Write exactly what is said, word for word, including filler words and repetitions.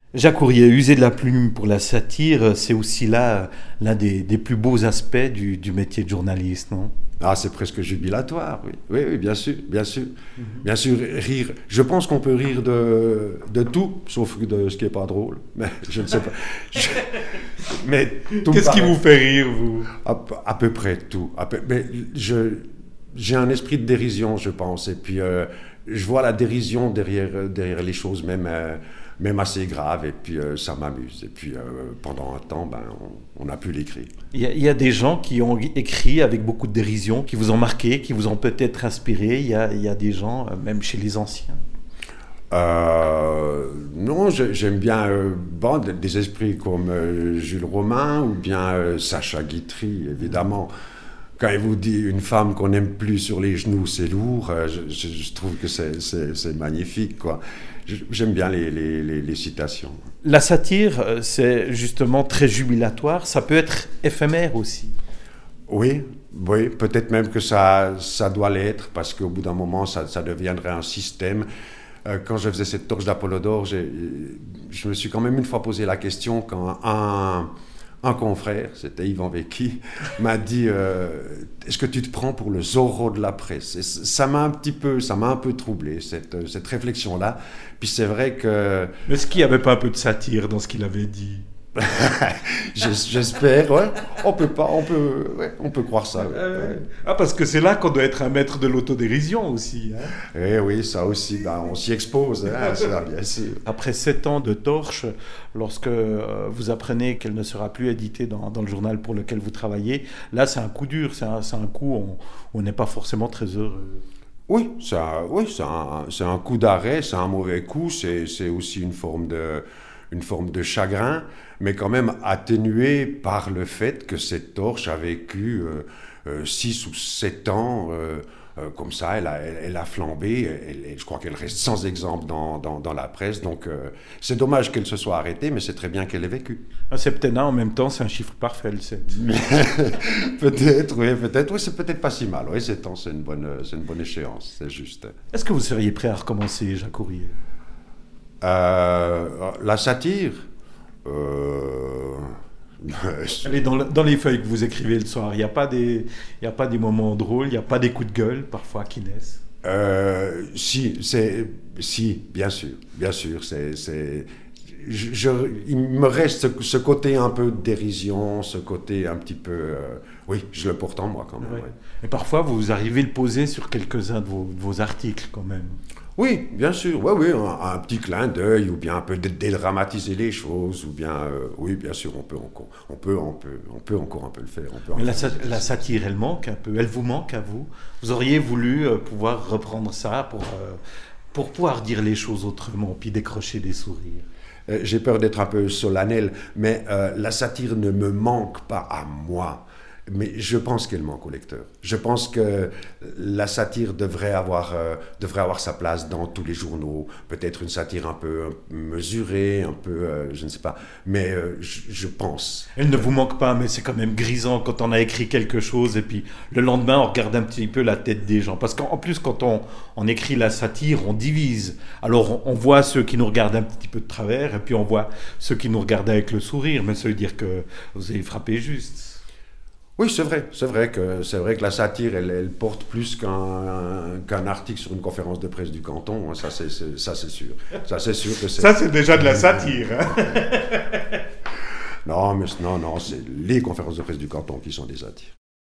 Jacques Courrier, user de la plume pour la satire, c'est aussi là l'un des, des plus beaux aspects du, du métier de journaliste, non? Ah, c'est presque jubilatoire, oui. Oui, oui, bien sûr, bien sûr. Mhm. Bien sûr, rire. Je pense qu'on peut rire de, de tout, sauf de ce qui n'est pas drôle. Mais je ne sais pas. Je- mais tout me Qu'est-ce qui paraît- vous fait rire, vous? à, peu- à peu près tout. À peu- mais je, j'ai un esprit de dérision, je pense. Et puis, euh, je vois la dérision derrière, derrière les choses, même, euh, même assez graves. Et puis, euh, ça m'amuse. Et puis, euh, pendant un temps, ben, on, on a pu l'écrire. Il y, a, il y a des gens qui ont écrit avec beaucoup de dérision, qui vous ont marqué, qui vous ont peut-être inspiré. Il y a, il y a des gens, euh, même chez les anciens. Euh, non, je- j'aime bien euh, bon, des- des esprits comme euh, Jules Romain ou bien euh, Sacha Guitry, évidemment. Quand il vous dit une femme qu'on n'aime plus sur les genoux, c'est lourd, euh, je, je- je trouve que c'est, c'est- c'est magnifique, quoi. Je- J'aime bien les, les- les- les citations. La satire, euh, c'est justement très jubilatoire. Ça peut être éphémère aussi. Oui, oui, peut-être même que ça, ça doit l'être, parce qu'au bout d'un moment, ça, ça deviendrait un système. Euh, Quand je faisais cette torche d'Apollodore, j'ai- je me suis quand même une fois posé la question quand un, un confrère, c'était Yvan Vecchi, m'a dit euh, est-ce que tu te prends pour le Zorro de la presse? Et c- ça m'a un petit peu, ça m'a un peu troublé, cette, cette réflexion-là. Puis c'est vrai que Mais est-ce qu'il n'y avait pas un peu de satire dans ce qu'il avait dit? j'es- j'espère, ouais, on peut pas, on peut, ouais, on peut croire ça. Ouais. Euh, Ouais. Ah, parce que c'est là qu'on doit être un maître de l'autodérision aussi, hein. Eh oui, ça aussi, ben, on s'y expose, hein, ça, bien sûr. Après sept ans de torche, lorsque euh, vous apprenez qu'elle ne sera plus éditée dans, dans le journal pour lequel vous travaillez, là c'est un coup dur, c'est un, c'est un coup où on- on n'est pas forcément très heureux. Oui, c'est un, oui, c'est un, c'est un coup d'arrêt, c'est un mauvais coup, c'est, c'est aussi une forme de, une forme de chagrin, mais quand même atténué par le fait que cette torche a vécu euh, euh, six ou sept ans euh, euh, comme ça, elle a, elle, elle a flambé, elle- elle- je crois qu'elle reste sans exemple dans, dans, dans la presse, donc euh, c'est dommage qu'elle se soit arrêtée, mais c'est très bien qu'elle ait vécu. Un septennat en même temps, c'est un chiffre parfait, le sept. Peut-être, oui, peut-être, oui, c'est peut-être pas si mal, oui, sept ans, c'est une bonne, c'est une bonne échéance, c'est juste. Est-ce que vous seriez prêt à recommencer, Jacques Courrier? Euh, la satire euh, Allez, dans, le- dans les feuilles que vous écrivez le soir, il n'y a, pas des- il y a pas des moments drôles, il n'y a pas des coups de gueule parfois qui naissent? euh, si, c'est, si, bien sûr, bien sûr, c'est, c'est, je, je- il me reste ce, ce côté un peu de dérision, ce côté un petit peu, euh, oui, je le porte en moi quand même. Ouais. ouais. Et parfois, vous arrivez à le poser sur quelques-uns de vos, de vos articles quand même. Oui, bien sûr, oui, oui, un, un petit clin d'œil, ou bien un peu dé- dédramatiser les choses, ou bien, euh, oui, bien sûr, on peut encore, on peut, on peut, on peut encore un peu le faire. On peut Mais la, encore- sa- la satire, elle manque un peu, elle vous manque à vous. Vous auriez voulu euh, pouvoir reprendre ça pour, euh, pour pouvoir dire les choses autrement, puis décrocher des sourires. Euh, J'ai peur d'être un peu solennel, mais euh, la satire ne me manque pas à moi. Mais je pense qu'elle manque au lecteur. Je pense que la satire devrait avoir, euh, devrait avoir sa place dans tous les journaux. Peut-être une satire un peu mesurée, un peu, euh, je ne sais pas. Mais euh, je, je pense. Elle ne vous manque pas, mais c'est quand même grisant quand on a écrit quelque chose et puis le lendemain on regarde un petit peu la tête des gens. Parce qu'en en plus quand on, on écrit la satire, on divise. Alors on, on voit ceux qui nous regardent un petit peu de travers et puis on voit ceux qui nous regardent avec le sourire. Mais ça veut dire que vous avez frappé juste. Oui, c'est vrai. C'est vrai que, c'est vrai que la satire, elle, elle porte plus qu'un, qu'un article sur une conférence de presse du canton. Ça, c'est, c'est- ça, c'est sûr. Ça, c'est sûr que c'est... Ça c'est déjà de la satire, hein. Non, mais non, non, c'est les conférences de presse du canton qui sont des satires.